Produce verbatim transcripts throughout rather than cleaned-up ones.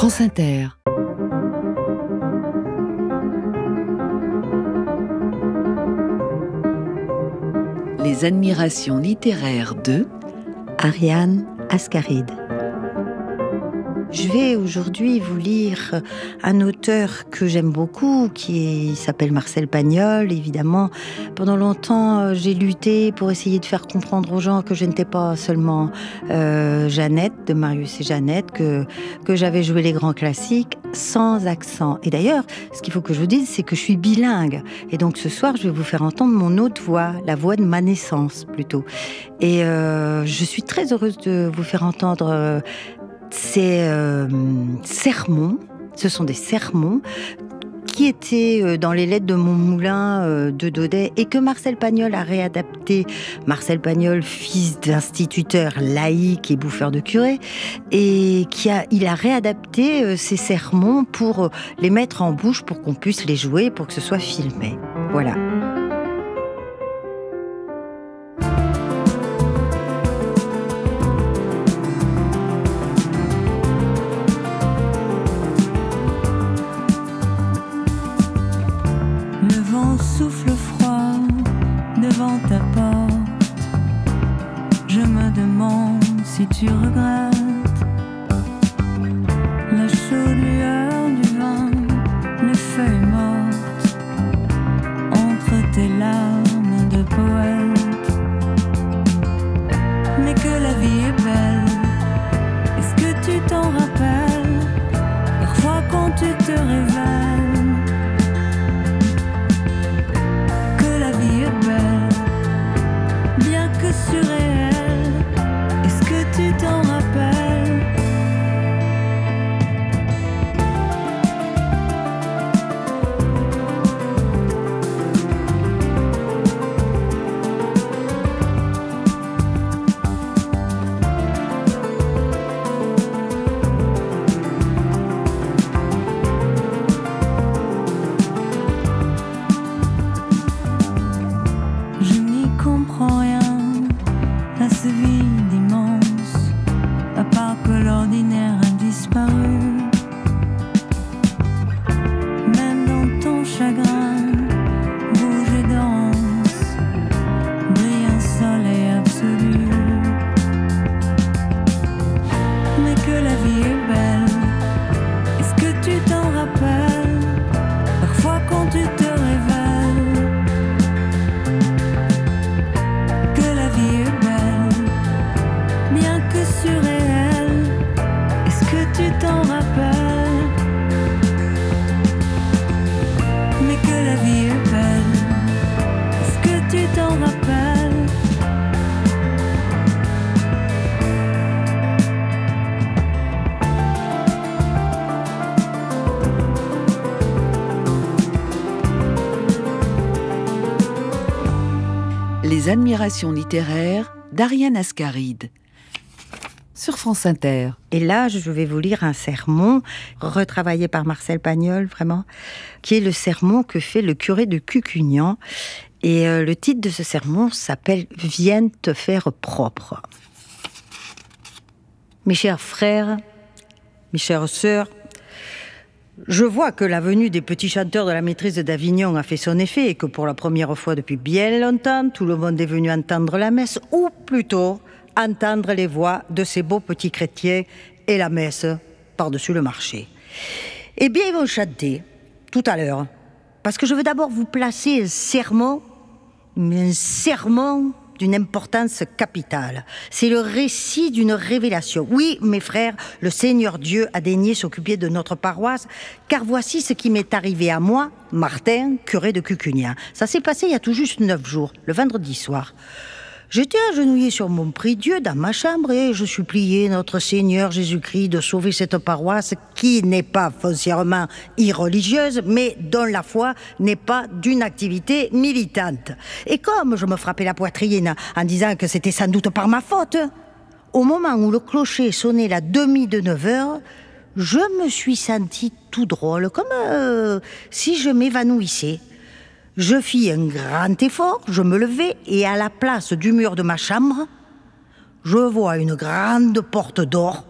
France Inter. Les admirations littéraires de Ariane Ascaride. Je vais aujourd'hui vous lire un auteur que j'aime beaucoup, qui est, s'appelle Marcel Pagnol, évidemment. Pendant longtemps, j'ai lutté pour essayer de faire comprendre aux gens que je n'étais pas seulement euh, Jeannette, de Marius et Jeannette, que, que j'avais joué les grands classiques sans accent. Et d'ailleurs, ce qu'il faut que je vous dise, c'est que je suis bilingue. Et donc ce soir, je vais vous faire entendre mon autre voix, la voix de ma naissance plutôt. Et euh, je suis très heureuse de vous faire entendre... Euh, Ces euh, sermons, ce sont des sermons qui étaient dans les lettres de mon moulin de Daudet et que Marcel Pagnol a réadapté. Marcel Pagnol, fils d'instituteur laïque et bouffeur de curé, et qui a, il a réadapté ces sermons pour les mettre en bouche, pour qu'on puisse les jouer, pour que ce soit filmé. Voilà. Souffle froid devant ta porte. Je me demande si tu regrettes la chaude lueur du vin, les feuilles mortes entre tes larmes de poète. Mais que la vie est belle, est-ce que tu t'en rappelles? Parfois quand tu te réveilles, surréel, est-ce que tu t'en rappelles? Je n'y comprends rien à ce vide immense, à part que l'ordinaire a disparu. Même dans ton chagrin, rouge et dense, brille un soleil absolu. Mais que la vie est belle, est-ce que tu t'en rappelles? Parfois quand tu te réveilles, que la vie est belle, bien que surréel, est-ce que tu t'en rappelles? Mais que la vie est belle, est-ce que tu t'en rappelles? Les admirations littéraires d'Ariane Ascaride sur France Inter. Et là, je vais vous lire un sermon retravaillé par Marcel Pagnol, vraiment, qui est le sermon que fait le curé de Cucugnan. Et euh, le titre de ce sermon s'appelle « Viens te faire propre ». Mes chers frères, mes chères sœurs, je vois que la venue des petits chanteurs de la maîtrise d'Avignon a fait son effet et que pour la première fois depuis bien longtemps, tout le monde est venu entendre la messe, ou plutôt entendre les voix de ces beaux petits chrétiens et la messe par-dessus le marché. Eh bien, ils vont chanter tout à l'heure, parce que je veux d'abord vous placer un sermon, mais un sermon d'une importance capitale. C'est le récit d'une révélation. Oui, mes frères, le Seigneur Dieu a daigné s'occuper de notre paroisse, car voici ce qui m'est arrivé à moi, Martin, curé de Cucugnan. Ça s'est passé il y a tout juste neuf jours, le vendredi soir. J'étais agenouillée sur mon prie-Dieu dans ma chambre et je suppliais notre Seigneur Jésus-Christ de sauver cette paroisse qui n'est pas foncièrement irreligieuse, mais dont la foi n'est pas d'une activité militante. Et comme je me frappais la poitrine en disant que c'était sans doute par ma faute, au moment où le clocher sonnait la demi de neuf heures, je me suis sentie tout drôle, comme euh, si je m'évanouissais. Je fis un grand effort, je me levai et à la place du mur de ma chambre, je vois une grande porte d'or,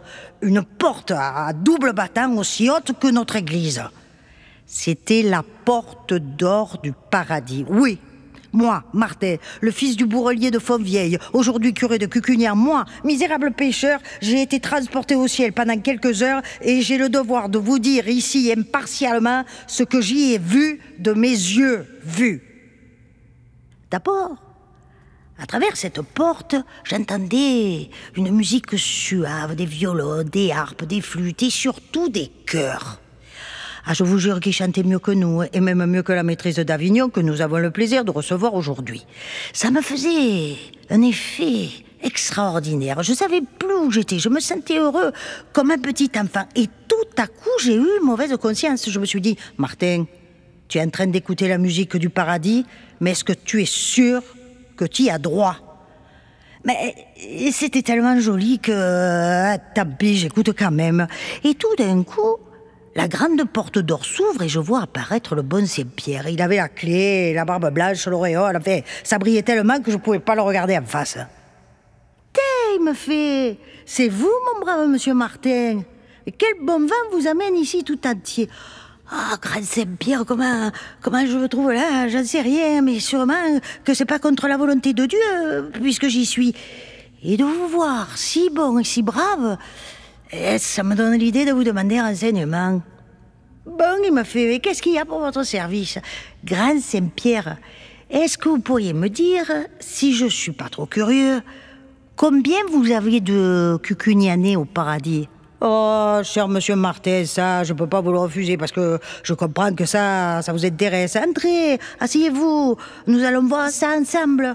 une porte à double battant aussi haute que notre église. C'était la porte d'or du paradis. Oui, moi, Martin, le fils du bourrelier de Fontvieille, aujourd'hui curé de Cucugnan, moi, misérable pécheur, j'ai été transporté au ciel pendant quelques heures et j'ai le devoir de vous dire ici impartialement ce que j'y ai vu de mes yeux vus. D'abord, à travers cette porte, j'entendais une musique suave, des violons, des harpes, des flûtes et surtout des chœurs. Ah, je vous jure qu'ils chantaient mieux que nous, et même mieux que la maîtrise d'Avignon que nous avons le plaisir de recevoir aujourd'hui. Ça me faisait un effet extraordinaire. Je savais plus où j'étais, je me sentais heureux comme un petit enfant. Et tout à coup, j'ai eu mauvaise conscience. Je me suis dit, Martin, tu es en train d'écouter la musique du paradis, mais est-ce que tu es sûr que tu y as droit? Mais c'était tellement joli que, ah, tant pis, j'écoute quand même. Et tout d'un coup, la grande porte d'or s'ouvre et je vois apparaître le bon Saint-Pierre. Il avait la clé, la barbe blanche, l'auréole. Enfin, ça brillait tellement que je ne pouvais pas le regarder en face. Tiens, il me fait... C'est vous, mon brave monsieur Martin? Et quel bon vent vous amène ici tout entier? Ah, grand Saint-Pierre, comment, comment je me trouve là? J'en sais rien, mais sûrement que c'est pas contre la volonté de Dieu, puisque j'y suis. Et de vous voir si bon et si brave... Et ça me donne l'idée de vous demander un renseignement. Bon, il me fait, qu'est-ce qu'il y a pour votre service? Grand Saint-Pierre, est-ce que vous pourriez me dire, si je suis pas trop curieux, combien vous aviez de Cucugnanais au paradis? Oh, cher monsieur Martin, ça, je peux pas vous le refuser parce que je comprends que ça, ça vous intéresse. Entrez, asseyez-vous, nous allons voir ça ensemble.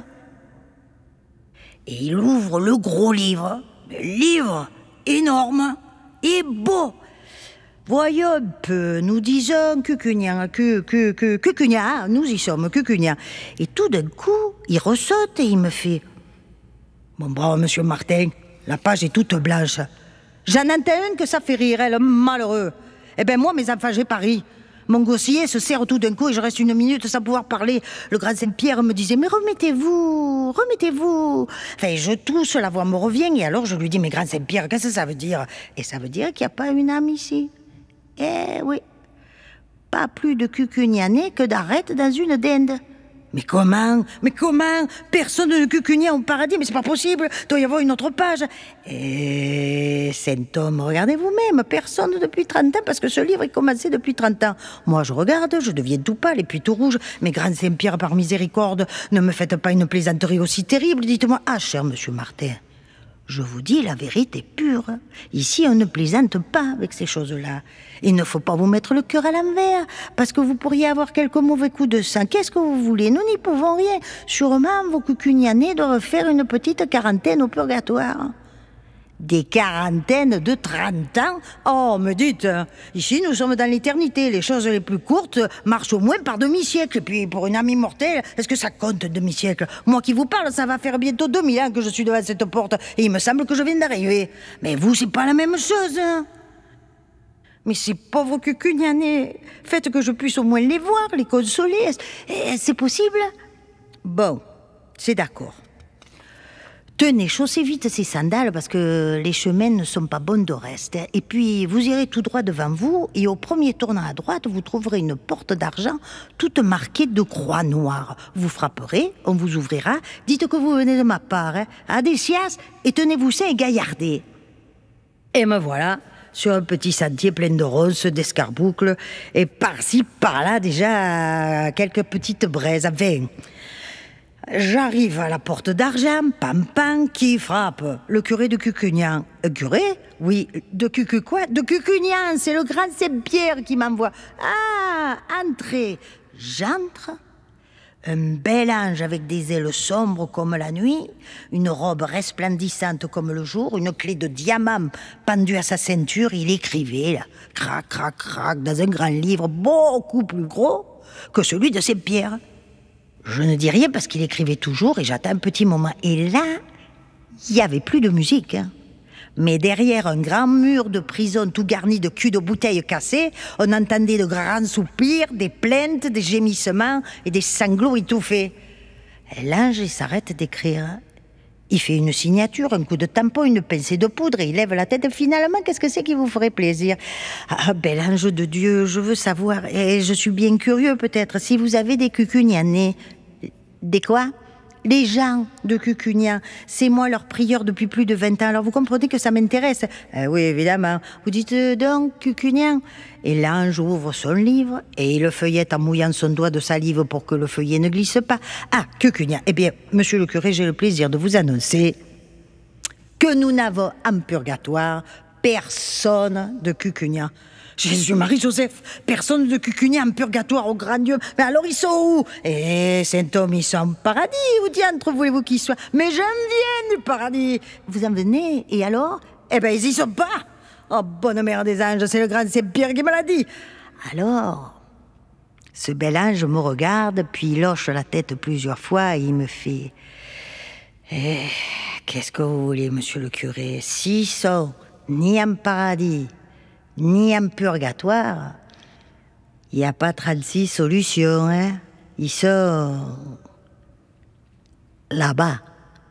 Et il ouvre le gros livre, le livre énorme et beau. Voyons un peu, nous disons Cucugnan, cu, cu, cu, Cucugnan, nous y sommes, Cucugnan. Et tout d'un coup, il ressaute et il me fait « Mon brave monsieur Martin, la page est toute blanche. J'en entends une que ça fait rire, elle, malheureux. Eh ben moi, mes enfants, j'ai pari. Mon gossier se serre tout d'un coup et je reste une minute sans pouvoir parler. Le grand Saint-Pierre me disait « Mais remettez-vous, remettez-vous !» Enfin, je tousse, la voix me revient et alors je lui dis « Mais grand Saint-Pierre, qu'est-ce que ça veut dire ?» Et ça veut dire qu'il n'y a pas une âme ici. Eh oui, pas plus de Cucugnanais que d'arêtes dans une dinde. Mais comment? Mais comment? Personne ne Cucugnan au paradis, mais c'est pas possible. Il doit y avoir une autre page. Et saint homme, regardez vous-même, personne depuis trente ans, parce que ce livre est commencé depuis trente ans. Moi, je regarde, je deviens tout pâle et puis tout rouge. Mais grand Saint-Pierre, par miséricorde, ne me faites pas une plaisanterie aussi terrible. Dites-moi, ah, cher monsieur Martin, je vous dis la vérité pure. Ici, on ne plaisante pas avec ces choses-là. Il ne faut pas vous mettre le cœur à l'envers, parce que vous pourriez avoir quelques mauvais coups de sang. Qu'est-ce que vous voulez? Nous n'y pouvons rien. Sûrement, vos Cucugnanais doivent faire une petite quarantaine au purgatoire. Des quarantaines de trente ans? Oh, me dites, ici, nous sommes dans l'éternité. Les choses les plus courtes marchent au moins par demi-siècle. Et puis, pour une âme immortelle, est-ce que ça compte un demi-siècle? Moi qui vous parle, ça va faire bientôt deux mille ans que je suis devant cette porte. Et il me semble que je viens d'arriver. Mais vous, c'est pas la même chose. Mais ces pauvres Cucugnanais, faites que je puisse au moins les voir, les consoler. C'est possible? Bon, c'est d'accord. Tenez, chaussez vite ces sandales parce que les chemins ne sont pas bons de reste. Et puis, vous irez tout droit devant vous et au premier tournant à droite, vous trouverez une porte d'argent toute marquée de croix noires. Vous frapperez, on vous ouvrira. Dites que vous venez de ma part, hein, à Decias, et tenez-vous sain et gaillardez. Et me voilà sur un petit sentier plein de ronces, d'escarboucles, et par-ci, par-là, déjà, quelques petites braises. Enfin, j'arrive à la porte d'argent, pam pam, qui frappe? Le curé de Cucugnan. Un curé? Oui, de Cucu quoi? De Cucugnan, c'est le grand Saint-Pierre qui m'envoie. Ah, entrez. J'entre. Un bel ange avec des ailes sombres comme la nuit, une robe resplendissante comme le jour, une clé de diamant pendue à sa ceinture. Il écrivait, là, crac, crac, crac, dans un grand livre beaucoup plus gros que celui de Saint-Pierre. Je ne dis rien parce qu'il écrivait toujours et j'attends un petit moment. Et là, il n'y avait plus de musique. Hein. Mais derrière un grand mur de prison tout garni de culs de bouteilles cassées, on entendait de grands soupirs, des plaintes, des gémissements et des sanglots étouffés. L'ange s'arrête d'écrire. Il fait une signature, un coup de tampon, une pincée de poudre et il lève la tête. Finalement, qu'est-ce que c'est qui vous ferait plaisir? Ah, bel ange de Dieu, je veux savoir, et je suis bien curieux peut-être, si vous avez des cucugnanais. Des quoi? Les gens de Cucugnan, c'est moi leur prieur depuis plus de vingt ans. Alors vous comprenez que ça m'intéresse. Euh, oui, évidemment. Vous dites euh, donc Cucugnan. Et l'ange ouvre son livre et il le feuillette en mouillant son doigt de salive pour que le feuillet ne glisse pas. Ah, Cucugnan. Eh bien, monsieur le curé, j'ai le plaisir de vous annoncer que nous n'avons en purgatoire personne de Cucugnan. Jésus, Marie-Joseph, personne de Cucugnan en purgatoire au grand Dieu. Mais alors ils sont où? Eh, Saint-Homme, ils sont au paradis. Où diantre voulez-vous qu'ils soient? Mais j'en viens du paradis. Vous en venez, et alors? Eh ben, ils y sont pas. Oh, bonne mère des anges, c'est le grand Saint-Pierre qui me l'a dit. Alors, ce bel ange me regarde, puis il hoche la tête plusieurs fois et il me fait... Eh, qu'est-ce que vous voulez, monsieur le curé? S'ils sont ni en paradis, ni en purgatoire, il n'y a pas trente-six solutions, hein. Ils sont là-bas.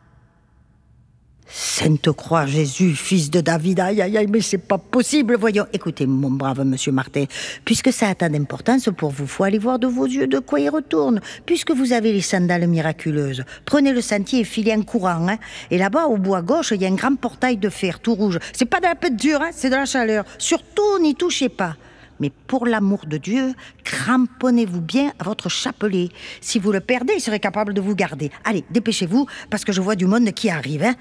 Sainte Croix, Jésus, fils de David, aïe, aïe, aïe, mais c'est pas possible, voyons. Écoutez, mon brave monsieur Martin, puisque ça a tant d'importance pour vous, faut aller voir de vos yeux de quoi il retourne. Puisque vous avez les sandales miraculeuses, prenez le sentier et filez en courant, hein. Et là-bas, au bout à gauche, il y a un grand portail de fer, tout rouge. C'est pas de la peinture, hein, c'est de la chaleur. Surtout, n'y touchez pas. Mais pour l'amour de Dieu, cramponnez-vous bien à votre chapelet. Si vous le perdez, il serait capable de vous garder. Allez, dépêchez-vous, parce que je vois du monde qui arrive, hein.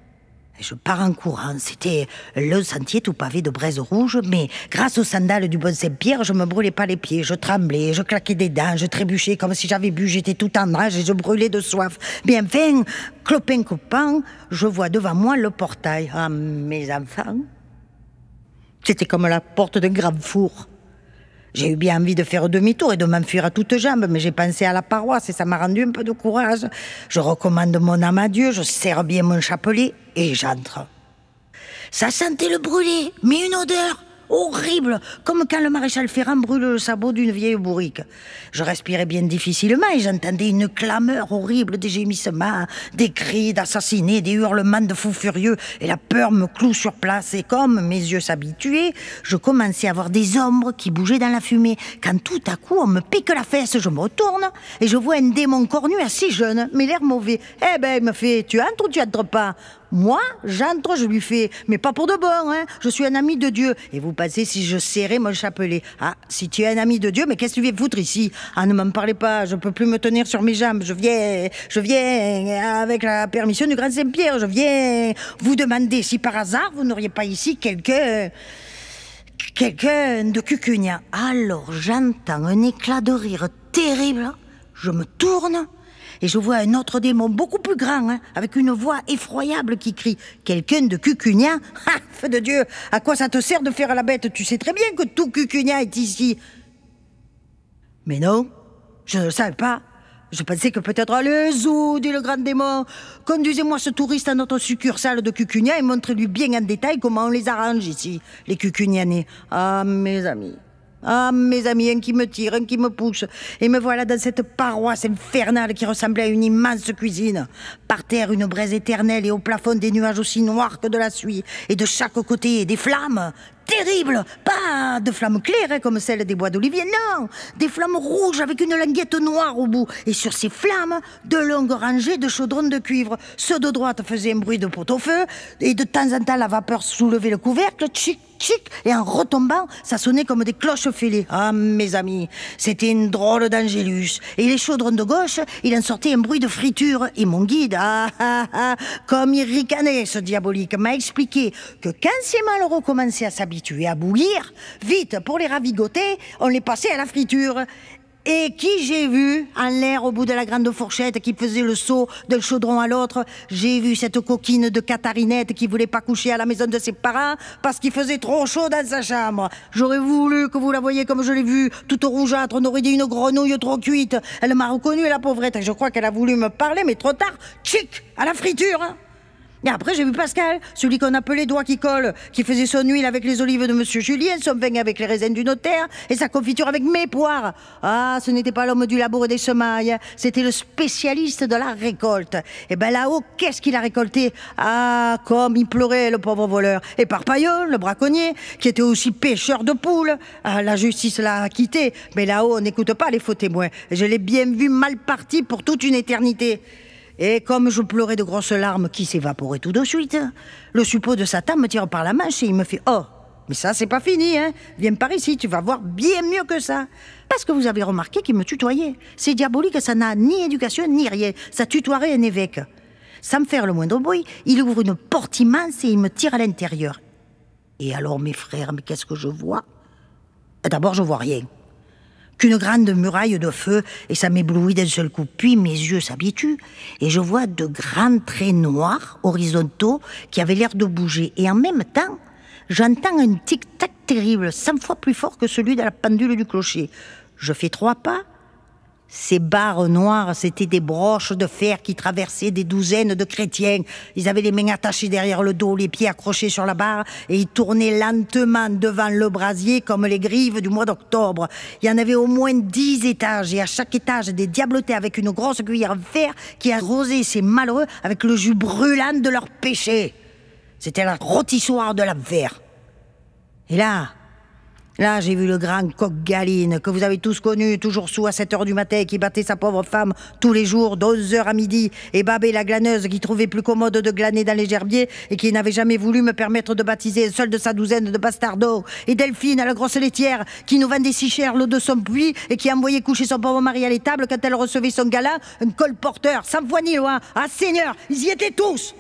Je pars en courant. C'était le sentier tout pavé de braises rouges, mais grâce aux sandales du bon Saint-Pierre, je me brûlais pas les pieds, je tremblais, je claquais des dents, je trébuchais comme si j'avais bu, j'étais tout en rage et je brûlais de soif. Bien enfin, clopin copain, je vois devant moi le portail. Ah, mes enfants, c'était comme la porte d'un grand four. J'ai eu bien envie de faire demi-tour et de m'enfuir à toutes jambes, mais j'ai pensé à la paroisse et ça m'a rendu un peu de courage. Je recommande mon âme à Dieu, je serre bien mon chapelet et j'entre. Ça sentait le brûlé, mais une odeur horrible, comme quand le maréchal Ferrand brûle le sabot d'une vieille bourrique. Je respirais bien difficilement et j'entendais une clameur horrible, des gémissements, des cris d'assassinés, des hurlements de fous furieux, et la peur me cloue sur place. Et comme mes yeux s'habituaient, je commençais à voir des ombres qui bougeaient dans la fumée. Quand tout à coup, on me pique la fesse, je me retourne et je vois un démon cornu assez jeune, mais l'air mauvais. Eh ben, il me fait « Tu entres ou tu entres pas ?» Moi, j'entre, je lui fais, mais pas pour de bon, hein. Je suis un ami de Dieu. Et vous pensez si je serrais mon chapelet? Ah, si tu es un ami de Dieu, mais qu'est-ce que tu viens foutre ici? Ah, ne m'en parlez pas, je peux plus me tenir sur mes jambes. Je viens, je viens, avec la permission du grand Saint-Pierre, je viens vous demander si par hasard vous n'auriez pas ici quelqu'un, quelqu'un de Cucugnan. Alors, j'entends un éclat de rire terrible, je me tourne, et je vois un autre démon beaucoup plus grand, hein, avec une voix effroyable qui crie « Quelqu'un de Cucugnan ?» Ah, feu de Dieu, à quoi ça te sert de faire la bête? Tu sais très bien que tout Cucugnan est ici. Mais non, je ne le savais pas. Je pensais que peut-être « Allez, zou, dit le grand démon, conduisez-moi ce touriste à notre succursale de Cucugnan et montrez-lui bien en détail comment on les arrange ici, les Cucugnanais. » Ah, mes amis. Ah, mes amis, un qui me tire, un qui me pousse. Et me voilà dans cette paroisse infernale qui ressemblait à une immense cuisine. Par terre, une braise éternelle et au plafond des nuages aussi noirs que de la suie. Et de chaque côté, des flammes terribles. Pas de flammes claires, hein, comme celles des bois d'olivier, non. Des flammes rouges avec une languette noire au bout. Et sur ces flammes, de longues rangées de chaudrons de cuivre. Ceux de droite faisaient un bruit de pot-au-feu. Et de temps en temps, la vapeur soulevait le couvercle. Tchic, tchic. Et en retombant, ça sonnait comme des cloches fêlées. Ah, mes amis, c'était une drôle d'angélus. Et les chaudrons de gauche, il en sortait un bruit de friture. Et mon guide, ah, ah, ah, comme il ricanait, ce diabolique, m'a expliqué que quand ces malheureux commençaient à s'habituer à bouillir, vite, pour les ravigoter, on les passait à la friture. Et qui j'ai vu en l'air au bout de la grande fourchette qui faisait le saut d'un chaudron à l'autre? J'ai vu cette coquine de Catharinette qui voulait pas coucher à la maison de ses parents parce qu'il faisait trop chaud dans sa chambre. J'aurais voulu que vous la voyiez comme je l'ai vue, toute rougeâtre, on aurait dit une grenouille trop cuite. Elle m'a reconnue, la pauvrette, et je crois qu'elle a voulu me parler, mais trop tard, tchic, à la friture. Et après, j'ai vu Pascal, celui qu'on appelait doigt qui colle, qui faisait son huile avec les olives de Monsieur Julien, son vin avec les raisins du notaire et sa confiture avec mes poires. Ah, ce n'était pas l'homme du labour et des semailles, c'était le spécialiste de la récolte. Et ben là-haut, qu'est-ce qu'il a récolté? Ah, comme il pleurait, le pauvre voleur. Et Parpaillon, le braconnier, qui était aussi pêcheur de poules. Ah, la justice l'a acquitté, mais là-haut, on n'écoute pas les faux témoins. Je l'ai bien vu mal parti pour toute une éternité. Et comme je pleurais de grosses larmes qui s'évaporaient tout de suite, le suppôt de Satan me tire par la manche et il me fait « Oh, mais ça c'est pas fini, hein. Viens par ici, tu vas voir bien mieux que ça. » Parce que vous avez remarqué qu'il me tutoyait. C'est diabolique, ça n'a ni éducation ni rien. Ça tutoierait un évêque. Sans me faire le moindre bruit, il ouvre une porte immense et il me tire à l'intérieur. Et alors mes frères, mais qu'est-ce que je vois? D'abord, je vois rien. Qu'une grande muraille de feu, et ça m'éblouit d'un seul coup. Puis mes yeux s'habituent, et je vois de grands traits noirs, horizontaux, qui avaient l'air de bouger. Et en même temps, j'entends un tic-tac terrible, cent fois plus fort que celui de la pendule du clocher. Je fais trois pas. Ces barres noires, c'était des broches de fer qui traversaient des douzaines de chrétiens. Ils avaient les mains attachées derrière le dos, les pieds accrochés sur la barre, et ils tournaient lentement devant le brasier comme les grives du mois d'octobre. Il y en avait au moins dix étages, et à chaque étage, des diablotés avec une grosse cuillère en fer qui arrosaient ces malheureux avec le jus brûlant de leur péché. C'était la rôtissoire de l'enfer. Et là... Là, j'ai vu le grand coq Galine, que vous avez tous connu, toujours sous à sept heures du matin, qui battait sa pauvre femme tous les jours, d'onze heures à midi, et Babé la glaneuse, qui trouvait plus commode de glaner dans les gerbiers, et qui n'avait jamais voulu me permettre de baptiser un seul de sa douzaine de bastardos, et Delphine, la grosse laitière, qui nous vendait si cher l'eau de son puits, et qui envoyait coucher son pauvre mari à l'étable quand elle recevait son galant, un colporteur, sans foi ni loi. Ah Seigneur, ils y étaient tous!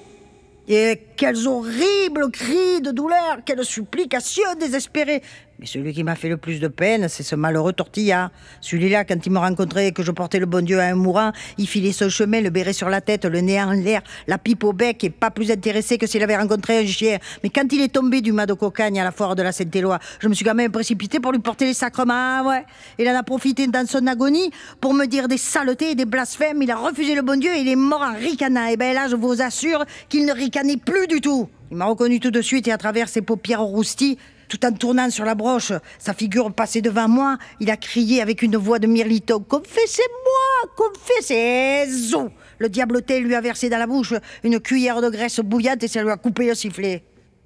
Et quels horribles cris de douleur, quelles supplications désespérées. Mais celui qui m'a fait le plus de peine, c'est ce malheureux Tortilla. Celui-là, quand il me rencontrait et que je portais le bon Dieu à un mourant, il filait son chemin, le béret sur la tête, le nez en l'air, la pipe au bec, et pas plus intéressé que s'il avait rencontré un chien. Mais quand il est tombé du mât de cocagne à la foire de la Sainte-Éloi, je me suis quand même précipité pour lui porter les sacrements. Ouais. Il en a profité dans son agonie pour me dire des saletés et des blasphèmes. Il a refusé le bon Dieu et il est mort en ricanant. Et bien là, je vous assure qu'il ne ricanait plus du tout. Il m'a reconnu tout de suite et à travers ses paupières rousties, tout en tournant sur la broche, sa figure passée devant moi, il a crié avec une voix de mirliton « Confessez-moi, confessez-vous !» Le diabloté lui a versé dans la bouche une cuillère de graisse bouillante et ça lui a coupé le sifflet.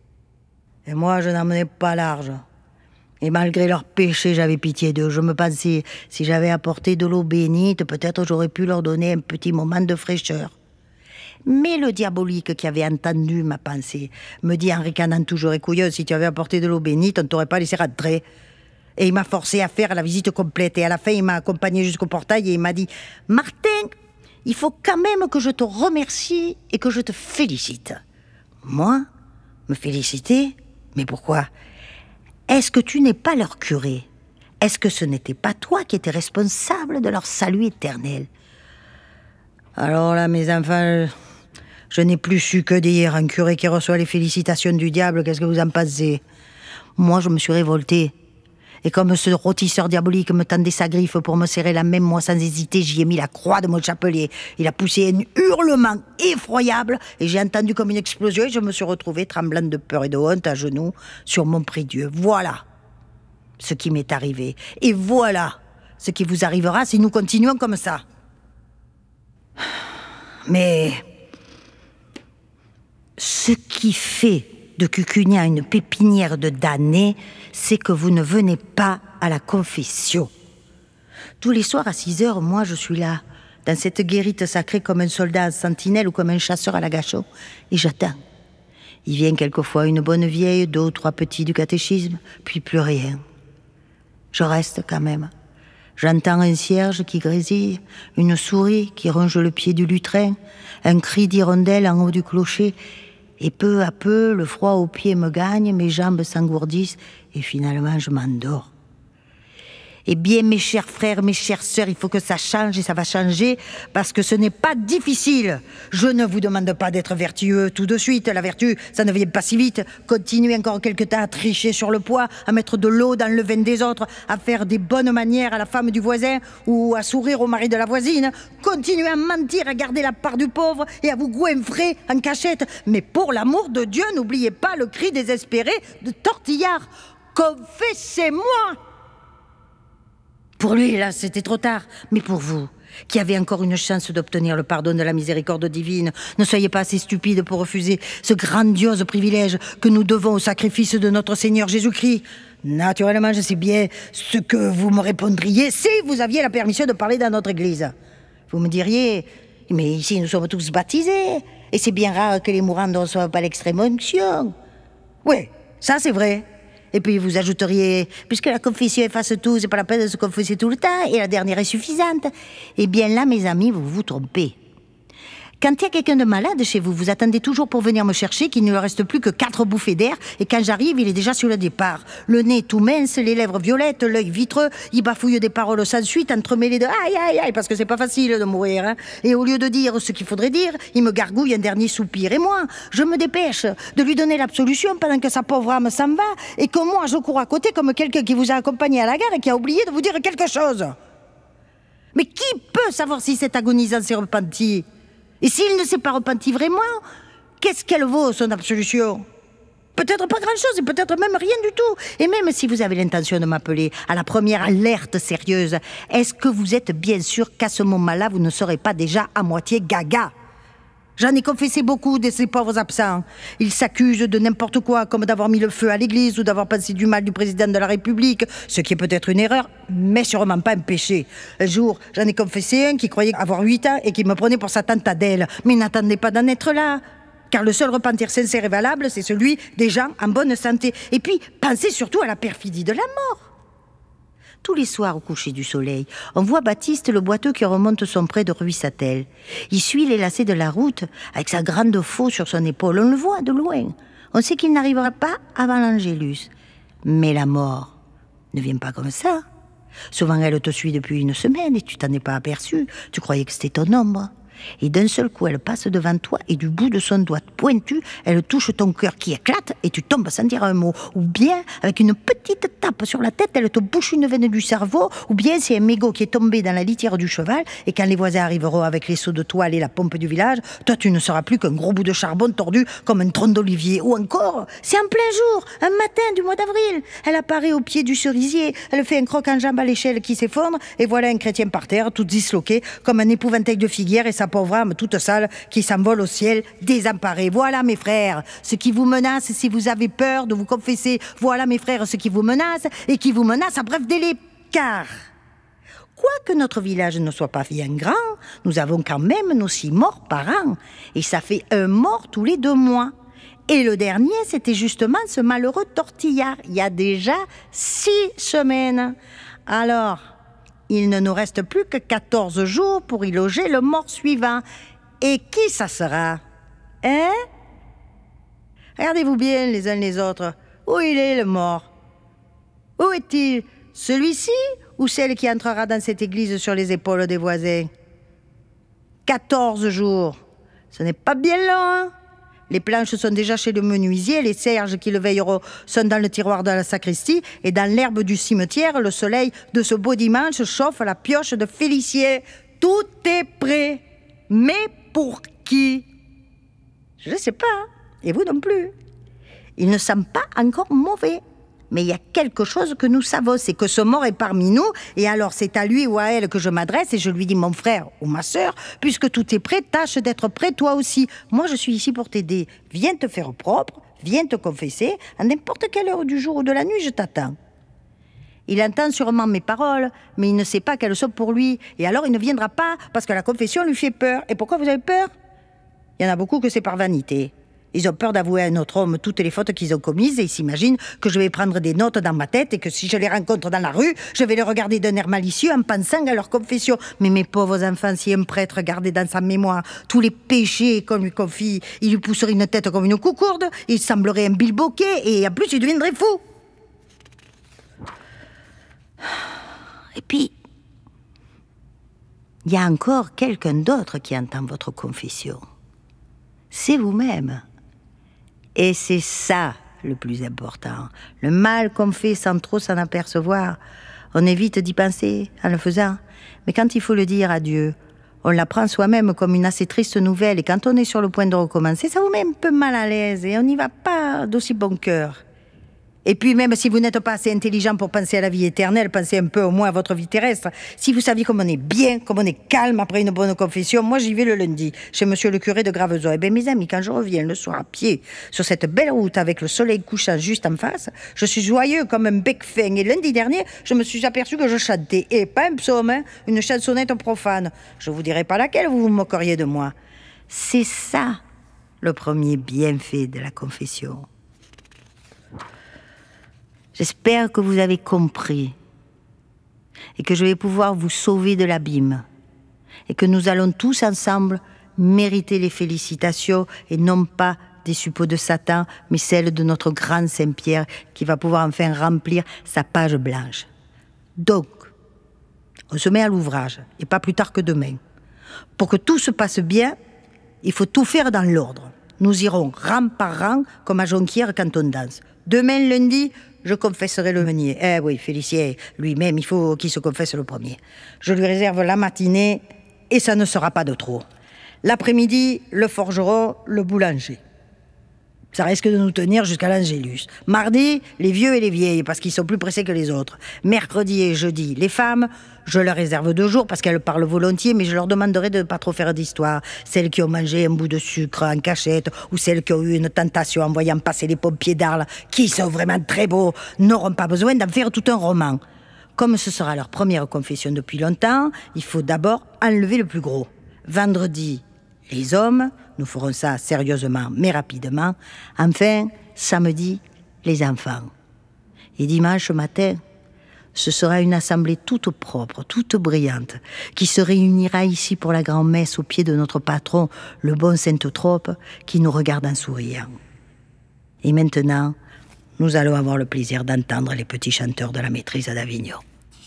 Et moi, je n'en menais pas large. Et malgré leurs péchés, j'avais pitié d'eux. Je me pensais, si j'avais apporté de l'eau bénite, peut-être j'aurais pu leur donner un petit moment de fraîcheur. Mais le diabolique qui avait entendu ma pensée me dit en ricanant toujours écouilleuse, si tu avais apporté de l'eau bénite, on ne t'aurait pas laissé rentrer. Et il m'a forcé à faire la visite complète. Et à la fin, il m'a accompagné jusqu'au portail et il m'a dit « Martin, il faut quand même que je te remercie et que je te félicite. » Moi, me féliciter? Mais pourquoi? Est-ce que tu n'es pas leur curé? Est-ce que ce n'était pas toi qui étais responsable de leur salut éternel? Alors là, mes enfants... Je n'ai plus su que dire. Un curé qui reçoit les félicitations du diable, qu'est-ce que vous en pensez? Moi, je me suis révoltée. Et comme ce rôtisseur diabolique me tendait sa griffe pour me serrer la main, moi, sans hésiter, j'y ai mis la croix de mon chapelet. Il a poussé un hurlement effroyable et j'ai entendu comme une explosion et je me suis retrouvée tremblante de peur et de honte à genoux sur mon prie-Dieu. Voilà ce qui m'est arrivé. Et voilà ce qui vous arrivera si nous continuons comme ça. Mais... ce qui fait de Cucugna une pépinière de damnés, c'est que vous ne venez pas à la confession. Tous les soirs à six heures, moi je suis là, dans cette guérite sacrée comme un soldat à sentinelle ou comme un chasseur à la gâchot, et j'attends. Il vient quelquefois une bonne vieille, deux ou trois petits du catéchisme, puis plus rien. Je reste quand même. J'entends un cierge qui grésille, une souris qui ronge le pied du lutrin, un cri d'hirondelle en haut du clocher, et peu à peu, le froid aux pieds me gagne, mes jambes s'engourdissent, et finalement je m'endors. Eh bien, mes chers frères, mes chères sœurs, il faut que ça change et ça va changer parce que ce n'est pas difficile. Je ne vous demande pas d'être vertueux tout de suite. La vertu, ça ne vient pas si vite. Continuez encore quelque temps à tricher sur le poids, à mettre de l'eau dans le vin des autres, à faire des bonnes manières à la femme du voisin ou à sourire au mari de la voisine. Continuez à mentir, à garder la part du pauvre et à vous goinfrer en cachette. Mais pour l'amour de Dieu, n'oubliez pas le cri désespéré de Tortillard. Confessez-moi! Pour lui, là, c'était trop tard. Mais pour vous, qui avez encore une chance d'obtenir le pardon de la miséricorde divine, ne soyez pas assez stupide pour refuser ce grandiose privilège que nous devons au sacrifice de notre Seigneur Jésus-Christ. Naturellement, je sais bien ce que vous me répondriez si vous aviez la permission de parler dans notre église. Vous me diriez, mais ici nous sommes tous baptisés, et c'est bien rare que les mourants ne reçoivent pas l'extrême onction. Oui, ça c'est vrai. Et puis vous ajouteriez, puisque la confession efface tout, c'est pas la peine de se confesser tout le temps, et la dernière est suffisante. Eh bien là, mes amis, vous vous trompez. Quand il y a quelqu'un de malade chez vous, vous attendez toujours pour venir me chercher qu'il ne lui reste plus que quatre bouffées d'air, et quand j'arrive, il est déjà sur le départ. Le nez tout mince, les lèvres violettes, l'œil vitreux, il bafouille des paroles sans suite, entremêlées de aïe aïe aïe, parce que c'est pas facile de mourir, hein. Et au lieu de dire ce qu'il faudrait dire, il me gargouille un dernier soupir. Et moi, je me dépêche de lui donner l'absolution pendant que sa pauvre âme s'en va, et que moi, je cours à côté comme quelqu'un qui vous a accompagné à la gare et qui a oublié de vous dire quelque chose. Mais qui peut savoir si cet agonisant s'est repenti ? Et s'il ne s'est pas repenti vraiment, qu'est-ce qu'elle vaut, son absolution ? Peut-être pas grand-chose, et peut-être même rien du tout. Et même si vous avez l'intention de m'appeler à la première alerte sérieuse, est-ce que vous êtes bien sûr qu'à ce moment-là, vous ne serez pas déjà à moitié gaga ? J'en ai confessé beaucoup de ces pauvres absents. Ils s'accusent de n'importe quoi, comme d'avoir mis le feu à l'église ou d'avoir pensé du mal du président de la République, ce qui est peut-être une erreur, mais sûrement pas un péché. Un jour, j'en ai confessé un qui croyait avoir huit ans et qui me prenait pour sa tante Adèle. Mais n'attendez pas d'en être là, car le seul repentir sincère et valable, c'est celui des gens en bonne santé. Et puis, pensez surtout à la perfidie de la mort. Tous les soirs au coucher du soleil, on voit Baptiste le boiteux qui remonte son pré de Ruissatel. Il suit les lacets de la route avec sa grande faux sur son épaule. On le voit de loin. On sait qu'il n'arrivera pas avant l'Angélus. Mais la mort ne vient pas comme ça. Souvent elle te suit depuis une semaine et tu t'en es pas aperçu. Tu croyais que c'était ton ombre. Et d'un seul coup, elle passe devant toi et du bout de son doigt pointu, elle touche ton cœur qui éclate et tu tombes sans dire un mot. Ou bien, avec une petite tape sur la tête, elle te bouche une veine du cerveau. Ou bien, c'est un mégot qui est tombé dans la litière du cheval et quand les voisins arriveront avec les seaux de toile et la pompe du village, toi, tu ne seras plus qu'un gros bout de charbon tordu comme un tronc d'olivier. Ou encore, c'est en plein jour, un matin du mois d'avril. Elle apparaît au pied du cerisier, elle fait un croc en jambe à l'échelle qui s'effondre et voilà un chrétien par terre, tout disloqué, comme un épouvantail de figuière et sa pauvre âme toute sale qui s'envole au ciel désemparée. Voilà mes frères, ce qui vous menace si vous avez peur de vous confesser. Voilà mes frères, ce qui vous menace et qui vous menace à bref délai. Car, quoique notre village ne soit pas bien grand, nous avons quand même nos six morts par an. Et ça fait un mort tous les deux mois. Et le dernier, c'était justement ce malheureux Tortillard, il y a déjà six semaines. Alors, il ne nous reste plus que quatorze jours pour y loger le mort suivant. Et qui ça sera ? Hein ? Regardez-vous bien les uns les autres. Où il est, le mort ? Où est-il ? Celui-ci ou celle qui entrera dans cette église sur les épaules des voisins ? Quatorze jours. Ce n'est pas bien long, hein ? Les planches sont déjà chez le menuisier, les cierges qui le veilleront sont dans le tiroir de la sacristie, et dans l'herbe du cimetière, le soleil de ce beau dimanche chauffe la pioche de Félicien. Tout est prêt. Mais pour qui ? Je ne sais pas, et vous non plus. Il ne sent pas encore mauvais. Mais il y a quelque chose que nous savons, c'est que ce mort est parmi nous, et alors c'est à lui ou à elle que je m'adresse, et je lui dis, mon frère ou ma sœur, puisque tout est prêt, tâche d'être prêt toi aussi. Moi, je suis ici pour t'aider. Viens te faire propre, viens te confesser, à n'importe quelle heure du jour ou de la nuit, je t'attends. Il entend sûrement mes paroles, mais il ne sait pas qu'elles sont pour lui, et alors il ne viendra pas, parce que la confession lui fait peur. Et pourquoi vous avez peur ? Il y en a beaucoup que c'est par vanité. Ils ont peur d'avouer à un autre homme toutes les fautes qu'ils ont commises et ils s'imaginent que je vais prendre des notes dans ma tête et que si je les rencontre dans la rue, je vais les regarder d'un air malicieux en pensant à leur confession. Mais mes pauvres enfants, si un prêtre gardait dans sa mémoire tous les péchés qu'on lui confie, il lui pousserait une tête comme une coucourde, il semblerait un bilboquet et en plus il deviendrait fou. il y a encore quelqu'un d'autre qui entend votre confession. C'est vous-même. Et c'est ça le plus important. Le mal qu'on fait sans trop s'en apercevoir, on évite d'y penser en le faisant. Mais quand il faut le dire à Dieu, on l'apprend soi-même comme une assez triste nouvelle. Et quand on est sur le point de recommencer, ça vous met un peu mal à l'aise et on n'y va pas d'aussi bon cœur. Et puis même si vous n'êtes pas assez intelligent pour penser à la vie éternelle, pensez un peu au moins à votre vie terrestre. Si vous saviez comme on est bien, comme on est calme après une bonne confession, moi j'y vais le lundi, chez monsieur le curé de Gravezois. Et bien mes amis, quand je reviens le soir à pied, sur cette belle route avec le soleil couchant juste en face, je suis joyeux comme un bec fin. Et lundi dernier, je me suis aperçu que je chantais, et pas un psaume, hein, une chansonnette profane. Je vous dirai pas laquelle, vous vous moqueriez de moi. C'est ça, le premier bienfait de la confession. J'espère que vous avez compris et que je vais pouvoir vous sauver de l'abîme et que nous allons tous ensemble mériter les félicitations et non pas des suppôts de Satan, mais celles de notre grand Saint-Pierre qui va pouvoir enfin remplir sa page blanche. Donc, on se met à l'ouvrage et pas plus tard que demain. Pour que tout se passe bien, il faut tout faire dans l'ordre. Nous irons rang par rang comme à Jonquière quand on danse. Demain, lundi, je confesserai le meunier. Eh oui, Félicien, lui-même, il faut qu'il se confesse le premier. Je lui réserve la matinée et ça ne sera pas de trop. L'après-midi, le forgeron, le boulanger. Ça risque de nous tenir jusqu'à l'Angélus. Mardi, les vieux et les vieilles, parce qu'ils sont plus pressés que les autres. Mercredi et jeudi, les femmes, je leur réserve deux jours parce qu'elles parlent volontiers, mais je leur demanderai de ne pas trop faire d'histoire. Celles qui ont mangé un bout de sucre en cachette, ou celles qui ont eu une tentation en voyant passer les pompiers d'Arles, qui sont vraiment très beaux, n'auront pas besoin d'en faire tout un roman. Comme ce sera leur première confession depuis longtemps, il faut d'abord enlever le plus gros. Vendredi, les hommes, nous ferons ça sérieusement mais rapidement. Enfin, samedi, les enfants. Et dimanche matin, ce sera une assemblée toute propre, toute brillante, qui se réunira ici pour la grand-messe au pied de notre patron, le bon Saint-Eutrope, qui nous regarde en souriant. Et maintenant, nous allons avoir le plaisir d'entendre les petits chanteurs de la maîtrise d'Avignon.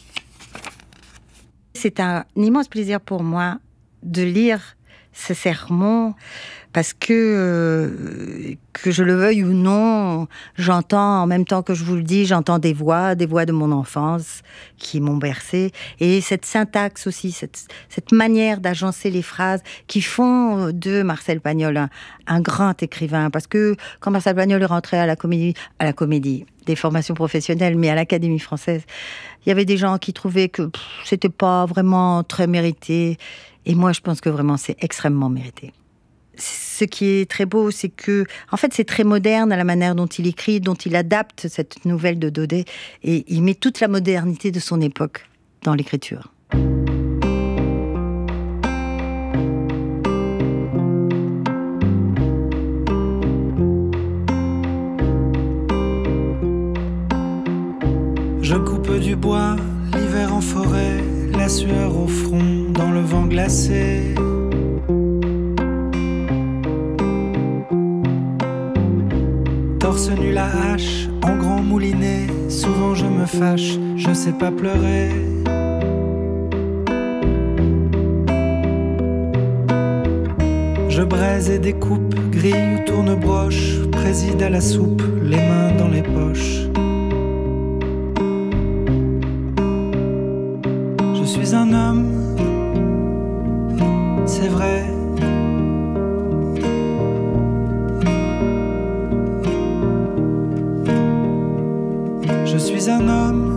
C'est un immense plaisir pour moi de lire ce sermon, parce que, euh, que je le veuille ou non, j'entends, en même temps que je vous le dis, j'entends des voix, des voix de mon enfance qui m'ont bercé, et cette syntaxe aussi, cette, cette manière d'agencer les phrases qui font de Marcel Pagnol un, un grand écrivain, parce que quand Marcel Pagnol est rentré à la comédie, à la comédie, des formations professionnelles, mais à l'Académie française, il y avait des gens qui trouvaient que pff, c'était pas vraiment très mérité. Et moi, je pense que vraiment, c'est extrêmement mérité. Ce qui est très beau, c'est que, en fait, c'est très moderne à la manière dont il écrit, dont il adapte cette nouvelle de Daudet, et il met toute la modernité de son époque dans l'écriture. Je coupe du bois, l'hiver en forêt, la sueur au front, dans le vent glacé. Torse nu la hache, en grand moulinet, souvent je me fâche, je sais pas pleurer. Je braise et découpe, grille ou tourne-broche, préside à la soupe, les mains dans les poches. Je suis un homme, c'est vrai. Je suis un homme.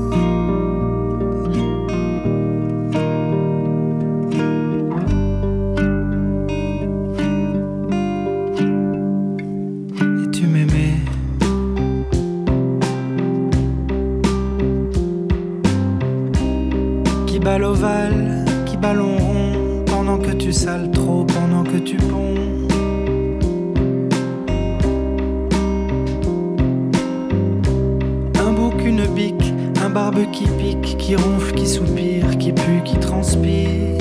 Et tu m'aimais. Qui balle ovale, qui ballon rond, pendant que tu sales trop, pendant que tu ponds. Une bique, un barbe qui pique, qui ronfle, qui soupire, qui pue, qui transpire.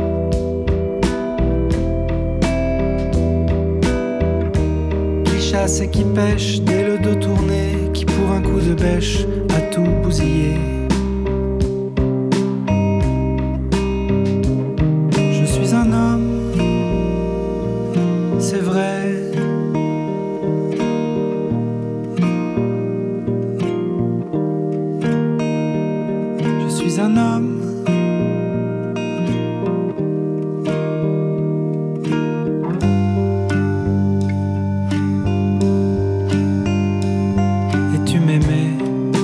Qui chasse et qui pêche, dès le dos tourné, qui pour un coup de bêche a tout bousillé. suis un homme. Et tu m'aimais.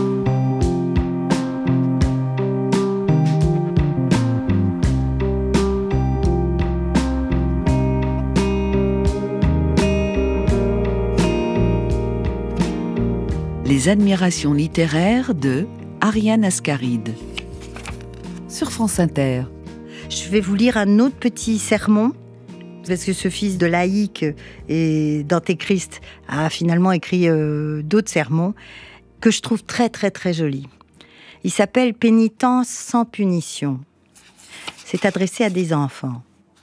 Les admirations littéraires de Ariane Ascaride. Sur France Inter. Je vais vous lire un autre petit sermon, parce que ce fils de laïc et d'antéchrist a finalement écrit euh, d'autres sermons que je trouve très très très jolis. Il s'appelle « Pénitence sans punition ». C'est adressé à des enfants.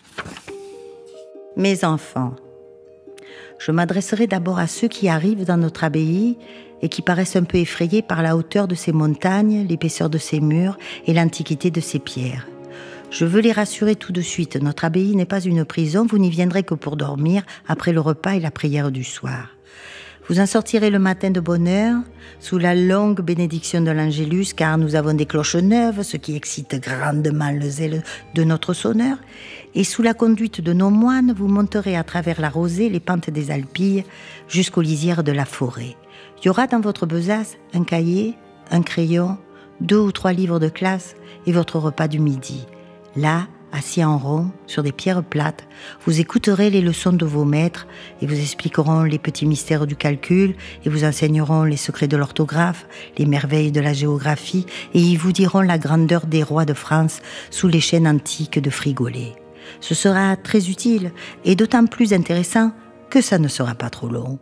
Mes enfants, je m'adresserai d'abord à ceux qui arrivent dans notre abbaye et qui paraissent un peu effrayés par la hauteur de ces montagnes, l'épaisseur de ces murs et l'antiquité de ces pierres. Je veux les rassurer tout de suite, notre abbaye n'est pas une prison, vous n'y viendrez que pour dormir après le repas et la prière du soir. Vous en sortirez le matin de bonne heure, sous la longue bénédiction de l'Angélus, car nous avons des cloches neuves, ce qui excite grandement le zèle de notre sonneur. Et sous la conduite de nos moines, vous monterez à travers la rosée, les pentes des Alpilles, jusqu'aux lisières de la forêt. Il y aura dans votre besace un cahier, un crayon, deux ou trois livres de classe et votre repas du midi. Là, assis en rond, sur des pierres plates, vous écouterez les leçons de vos maîtres et vous expliqueront les petits mystères du calcul et vous enseigneront les secrets de l'orthographe, les merveilles de la géographie et ils vous diront la grandeur des rois de France sous les chaînes antiques de Frigollet. Ce sera très utile et d'autant plus intéressant que ça ne sera pas trop long.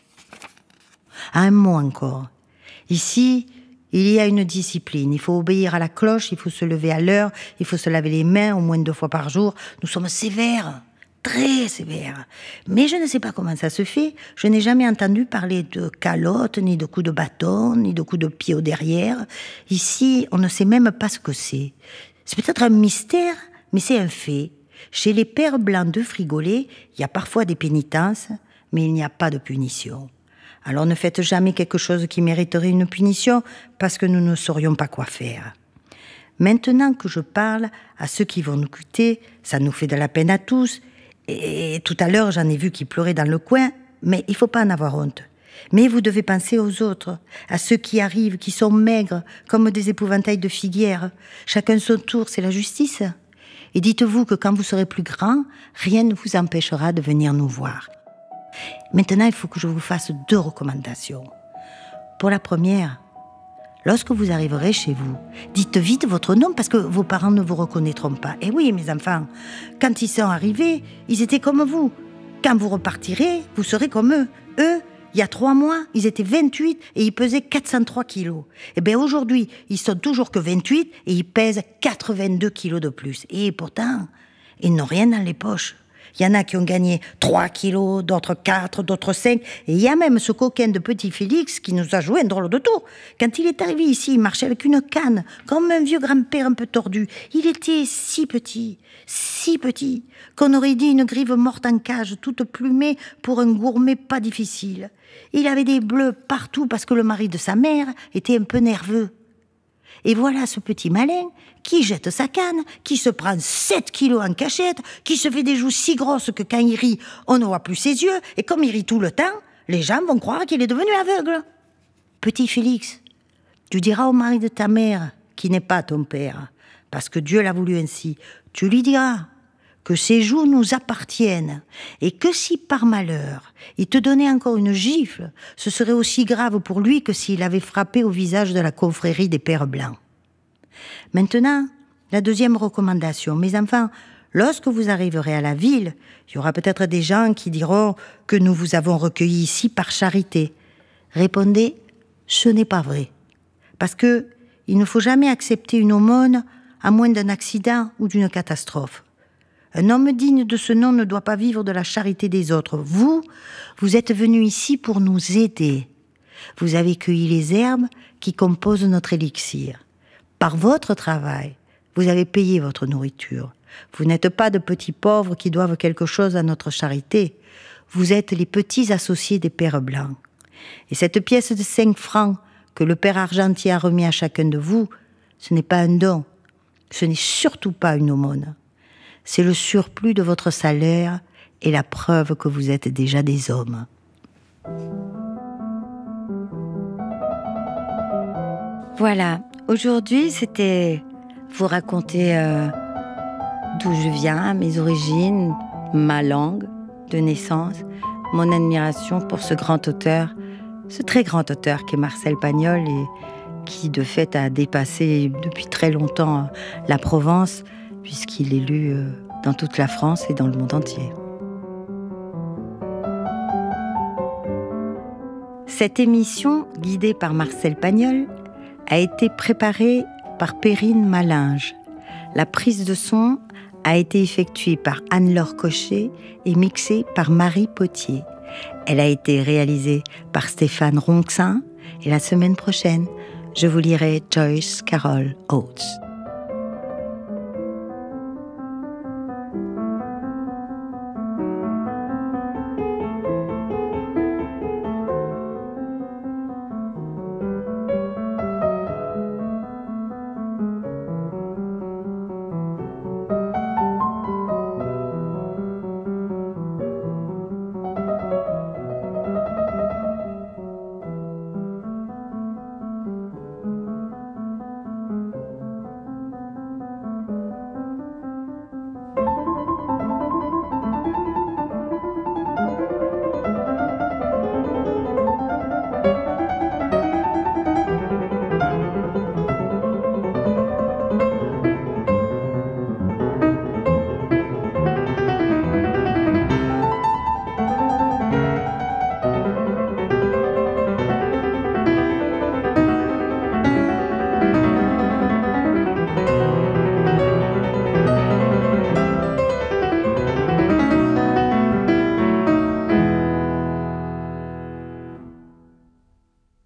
Un mot encore. Ici, il y a une discipline. Il faut obéir à la cloche, il faut se lever à l'heure, il faut se laver les mains au moins deux fois par jour. Nous sommes sévères, très sévères. Mais je ne sais pas comment ça se fait. Je n'ai jamais entendu parler de calotte, ni de coups de bâton, ni de coups de pied au derrière. Ici, on ne sait même pas ce que c'est. C'est peut-être un mystère, mais c'est un fait. Chez les pères blancs de Frigollet, il y a parfois des pénitences, mais il n'y a pas de punition. Alors ne faites jamais quelque chose qui mériterait une punition, parce que nous ne saurions pas quoi faire. Maintenant que je parle à ceux qui vont nous quitter, ça nous fait de la peine à tous, et tout à l'heure j'en ai vu qui pleuraient dans le coin, mais il ne faut pas en avoir honte. Mais vous devez penser aux autres, à ceux qui arrivent, qui sont maigres, comme des épouvantails de figuières. Chacun son tour, c'est la justice. Et dites-vous que quand vous serez plus grand, rien ne vous empêchera de venir nous voir. Maintenant, il faut que je vous fasse deux recommandations. Pour la première, lorsque vous arriverez chez vous, dites vite votre nom parce que vos parents ne vous reconnaîtront pas. Et oui, mes enfants, quand ils sont arrivés, ils étaient comme vous. Quand vous repartirez, vous serez comme eux. Eux, il y a trois mois, ils étaient vingt-huit et ils pesaient quatre cent trois kilos. Et bien aujourd'hui, ils sont toujours que vingt-huit et ils pèsent quatre-vingt-deux kilos de plus. Et pourtant, ils n'ont rien dans les poches. Il y en a qui ont gagné trois kilos, d'autres quatre, d'autres cinq. Et il y a même ce coquin de petit Félix qui nous a joué un drôle de tour. Quand il est arrivé ici, il marchait avec une canne, comme un vieux grand-père un peu tordu. Il était si petit, si petit, qu'on aurait dit une grive morte en cage, toute plumée pour un gourmet pas difficile. Il avait des bleus partout parce que le mari de sa mère était un peu nerveux. Et voilà ce petit malin qui jette sa canne, qui se prend sept kilos en cachette, qui se fait des joues si grosses que quand il rit, on ne voit plus ses yeux, et comme il rit tout le temps, les gens vont croire qu'il est devenu aveugle. Petit Félix, tu diras au mari de ta mère, qui n'est pas ton père, parce que Dieu l'a voulu ainsi, tu lui diras que ses joues nous appartiennent, et que si par malheur il te donnait encore une gifle, ce serait aussi grave pour lui que s'il avait frappé au visage de la confrérie des Pères Blancs. Maintenant, la deuxième recommandation. Mes enfants, lorsque vous arriverez à la ville, il y aura peut-être des gens qui diront que nous vous avons recueillis ici par charité. Répondez, ce n'est pas vrai. Parce que il ne faut jamais accepter une aumône à moins d'un accident ou d'une catastrophe. Un homme digne de ce nom ne doit pas vivre de la charité des autres. Vous, vous êtes venus ici pour nous aider. Vous avez cueilli les herbes qui composent notre élixir. Par votre travail, vous avez payé votre nourriture. Vous n'êtes pas de petits pauvres qui doivent quelque chose à notre charité. Vous êtes les petits associés des Pères Blancs. Et cette pièce de cinq francs que le Père Argentier a remis à chacun de vous, Ce n'est pas un don. Ce n'est surtout pas une aumône. C'est le surplus de votre salaire et la preuve que vous êtes déjà des hommes. Voilà, aujourd'hui c'était vous raconter euh, d'où je viens, mes origines, ma langue de naissance, mon admiration pour ce grand auteur, ce très grand auteur qu'est Marcel Pagnol et qui de fait a dépassé depuis très longtemps la Provence puisqu'il est lu euh, dans toute la France et dans le monde entier. Cette émission, guidée par Marcel Pagnol, a été préparée par Perrine Malinge. La prise de son a été effectuée par Anne-Laure Cochet et mixée par Marie Potier. Elle a été réalisée par Stéphane Ronxin et la semaine prochaine, je vous lirai Joyce Carol Oates.